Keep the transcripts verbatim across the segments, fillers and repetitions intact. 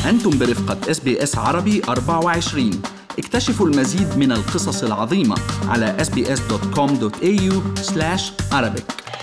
أنتم برفقة إس بي إس عربي أربعة وعشرين. اكتشفوا المزيد من القصص العظيمة على إس بي إس دوت كوم دوت إيه يو سلاش عربيك.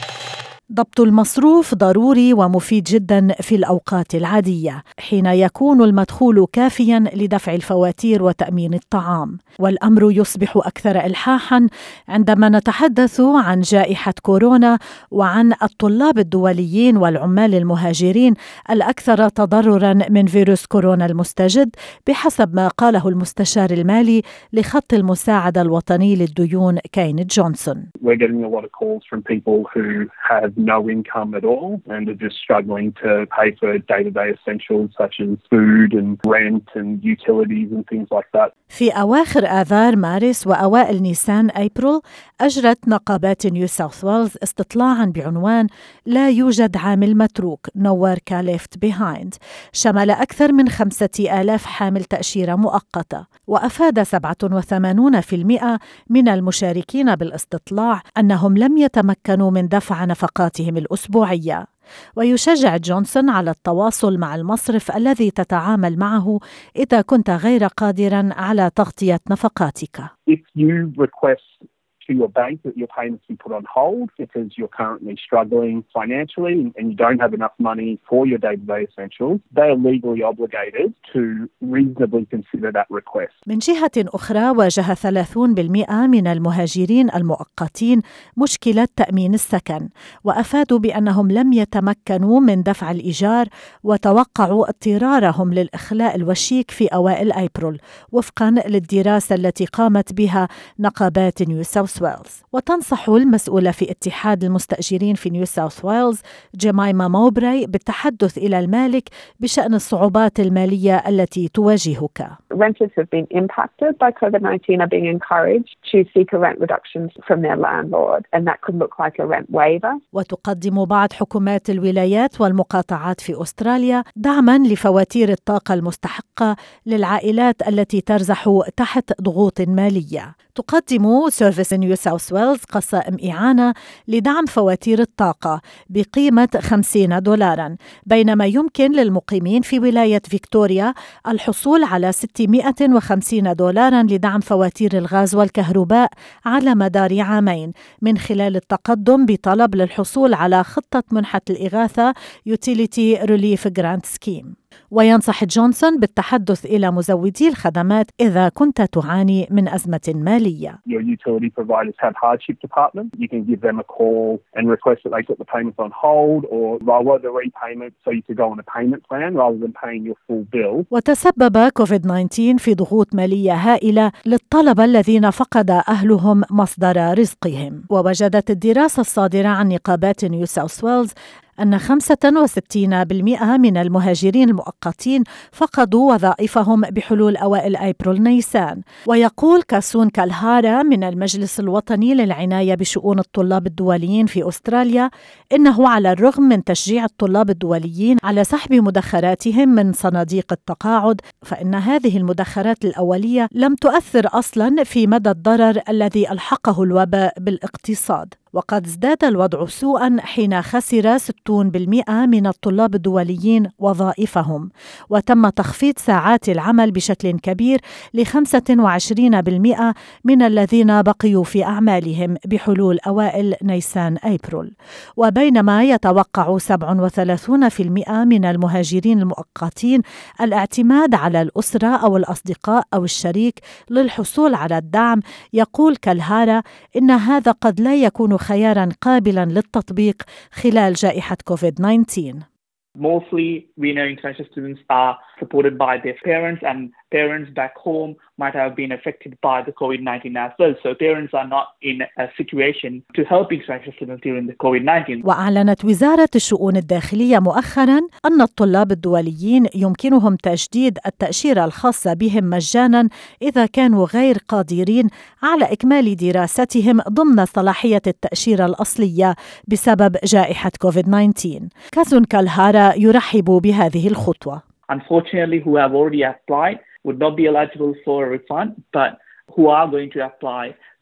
ضبط المصروف ضروري ومفيد جدا في الأوقات العادية حين يكون المدخول كافيا لدفع الفواتير وتأمين الطعام، والأمر يصبح أكثر إلحاحا عندما نتحدث عن جائحة كورونا وعن الطلاب الدوليين والعمال المهاجرين الأكثر تضررا من فيروس كورونا المستجد، بحسب ما قاله المستشار المالي لخط المساعدة الوطني للديون كين جونسون. We're getting a lot of calls from people who have no income at all and are just struggling to pay for day-to-day essentials such as food and rent and utilities and things like that. في أواخر آذار مارس وأوائل نيسان أبريل أجرت نقابات نيو ساوث ويلز استطلاعاً بعنوان لا يوجد عامل متروك No Worker Left Behind، شمل أكثر من خمسة آلاف حامل تأشيرة مؤقتة، وأفاد سبعة وثمانين بالمئة من المشاركين بالاستطلاع أنهم لم يتمكنوا من دفع نفقاتهم الأسبوعية. ويشجع جونسون على التواصل مع المصرف الذي تتعامل معه إذا كنت غير قادراً على تغطية نفقاتك. If you request to your bank that your payments be put on hold because you're currently struggling financially and you don't have enough money for your day-to-day essentials, they are legally obligated to reasonably consider that request. من جهة أخرى، واجه ثلاثين بالمئة من المهاجرين المؤقتين مشكلة تأمين السكن، وأفادوا بأنهم لم يتمكنوا من دفع الإيجار وتوقعوا اضطرارهم للإخلاء الوشيك في أوائل أبريل وفقاً للدراسة التي قامت بها نقابات نيو ساوث ويلز. وتنصح المسؤولة في اتحاد المستأجرين في نيو ساوث ويلز جيمايما موبراي بالتحدث إلى المالك بشأن الصعوبات المالية التي تواجهك. Renters have been impacted by COVID nineteen are being encouraged to seek a rent reduction from their landlord and that could look like a rent waiver. وتقدم بعض حكومات الولايات والمقاطعات في أستراليا دعماً لفواتير الطاقة المستحقة للعائلات التي ترزح تحت ضغوط مالية. تقدم سيرفيس نيو ساوث ويلز قسائم إعانة لدعم فواتير الطاقة بقيمة خمسين دولاراً، بينما يمكن للمقيمين في ولاية فيكتوريا الحصول على ستمائة وخمسين دولاراً لدعم فواتير الغاز والكهرباء على مدار عامين من خلال التقدم بطلب للحصول على خطة منحة الإغاثة Utility Relief Grant Scheme. وينصح جونسون بالتحدث إلى مزودي الخدمات إذا كنت تعاني من أزمة مالية. Your utility providers have hardship department. You can give them a call and request that they put the payments on hold or lower the repayment so you could go on a payment plan rather than paying your full bill. وتسبب كوفيد تسعة عشر في ضغوط مالية هائلة للطلبة الذين فقد أهلهم مصدر رزقهم. ووجدت الدراسة الصادرة عن نقابات نيو ساوث ويلز أن خمسة وستين بالمئة من المهاجرين المؤقتين فقدوا وظائفهم بحلول أوائل أبريل نيسان. ويقول كاسون كالهارا من المجلس الوطني للعناية بشؤون الطلاب الدوليين في أستراليا إنه على الرغم من تشجيع الطلاب الدوليين على سحب مدخراتهم من صناديق التقاعد، فإن هذه المدخرات الأولية لم تؤثر أصلاً في مدى الضرر الذي ألحقه الوباء بالاقتصاد. وقد ازداد الوضع سوءاً حين خسر ستين بالمئة من الطلاب الدوليين وظائفهم، وتم تخفيض ساعات العمل بشكل كبير ل خمسة وعشرين بالمئة من الذين بقيوا في أعمالهم بحلول أوائل نيسان أبريل. وبينما يتوقع سبعة وثلاثين بالمئة من المهاجرين المؤقتين الاعتماد على الأسرة أو الأصدقاء أو الشريك للحصول على الدعم، يقول كالهارا إن هذا قد لا يكون خياراً قابلاً للتطبيق خلال جائحة كوفيد تسعة عشر. Mostly, we know international students are supported by their parents, and parents back home might have been affected by the COVID nineteen as well. So parents are not in a situation to help international students during the COVID nineteen. وأعلنت وزارة الشؤون الداخلية مؤخراً أن الطلاب الدوليين يمكنهم تجديد التأشيرة الخاصة بهم مجاناً إذا كانوا غير قادرين على إكمال دراستهم ضمن صلاحية التأشيرة الأصلية بسبب جائحة كوفيد تسعة عشر. كاسون كالهارا يرحب بهذه الخطوة. Unfortunately, who have already applied would not be eligible for a refund, but who are going to apply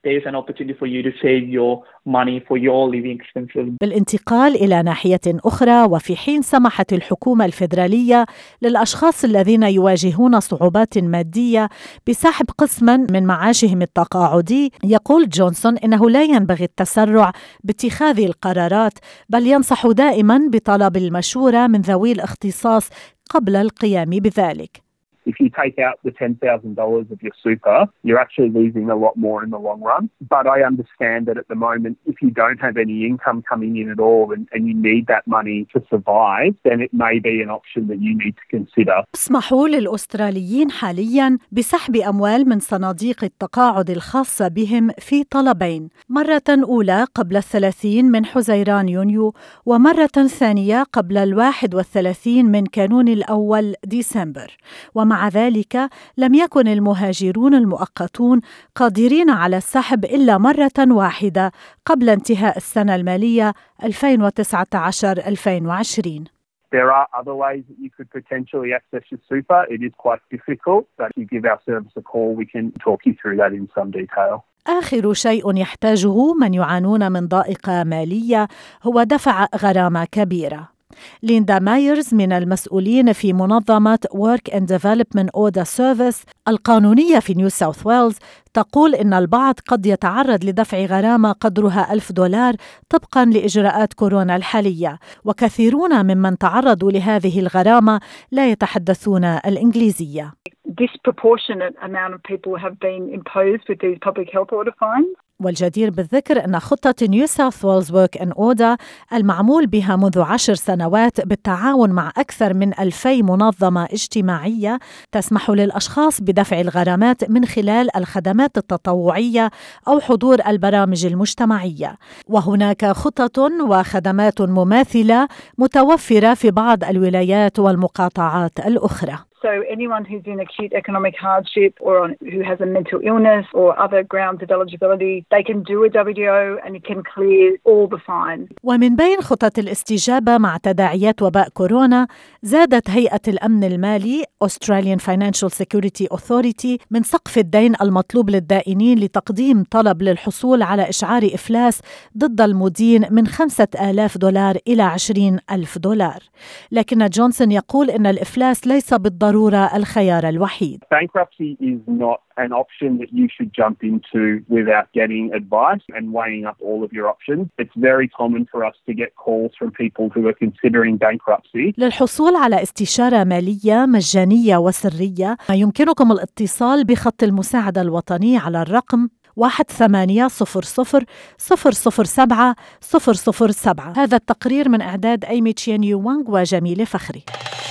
there is an opportunity for you to save your money for your living expenses. بالانتقال إلى ناحية أخرى، وفي حين سمحت الحكومة الفيدرالية للأشخاص الذين يواجهون صعوبات مادية بسحب قسماً من معاشهم التقاعدي، يقول جونسون إنه لا ينبغي التسرع باتخاذ القرارات، بل ينصح دائماً بطلب المشورة من ذوي الاختصاص قبل القيام بذلك. If you take out the ten thousand dollars of your super, you're actually losing a lot more in the long run. But I understand that at the moment, if you don't have any income coming in at all and, and you need that money to survive, then it may be an option that you need to consider. اسمحوا للأستراليين حالياً بسحب أموال من صناديق التقاعد الخاصة بهم في طلبين، مرة أولى قبل الثلاثين من حزيران يونيو، ومرة ثانية قبل الواحد والثلاثين من كانون الأول ديسمبر. ومع ذلك لم يكن المهاجرون المؤقتون قادرين على السحب إلا مرة واحدة قبل انتهاء السنة المالية ألفين وتسعة عشر ألفين وعشرين. There are other ways that you could potentially access your super. It is quite difficult, but if you give our service a call, we can talk you through that in some detail. آخر شيء يحتاجه من يعانون من ضائقة مالية هو دفع غرامة كبيرة. ليندا مايرز من المسؤولين في منظمة Work and Development Order Service القانونية في نيو ساوث ويلز تقول إن البعض قد يتعرض لدفع غرامة قدرها ألف دولار طبقاً لإجراءات كورونا الحالية، وكثيرون ممن تعرضوا لهذه الغرامة لا يتحدثون الإنجليزية. Disproportionate amount of people have been imposed with these public health order fines. والجدير بالذكر أن خطة نيو ساوث ويلز ورك أند أوردر المعمول بها منذ عشر سنوات بالتعاون مع أكثر من ألفي منظمة اجتماعية تسمح للأشخاص بدفع الغرامات من خلال الخدمات التطوعية أو حضور البرامج المجتمعية، وهناك خطط وخدمات مماثلة متوفرة في بعض الولايات والمقاطعات الأخرى. So anyone who's in acute economic hardship or on, who has a mental illness or other grounds of eligibility, they can do a W O and it can clear all the fines. ومن بين خطط الاستجابة مع تداعيات وباء كورونا، زادت هيئة الأمن المالي Australian Financial Security Authority من سقف الدين المطلوب للدائنين لتقديم طلب للحصول على إشعار إفلاس ضد المدين من خمسة آلاف دولار إلى عشرين ألف دولار. لكن جونسون يقول إن الإفلاس ليس بالضرورة الخيار الوحيد. Bankruptcy is not an option that you should jump into without getting advice and weighing up all of your options. It's very common for us to get calls from people who are considering bankruptcy. للحصول على استشارة مالية مجانية وسرية يمكنكم الاتصال بخط المساعدة الوطني على الرقم واحد ثمانية صفر صفر صفر صفر سبعة صفر صفر سبعة. هذا التقرير من إعداد أيمي تشين يوانغ وجميلة فخري.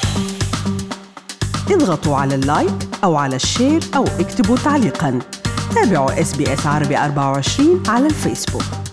اضغطوا على اللايك أو على الشير أو اكتبوا تعليقاً. تابعوا إس بي إس عربي أربعة وعشرين على الفيسبوك.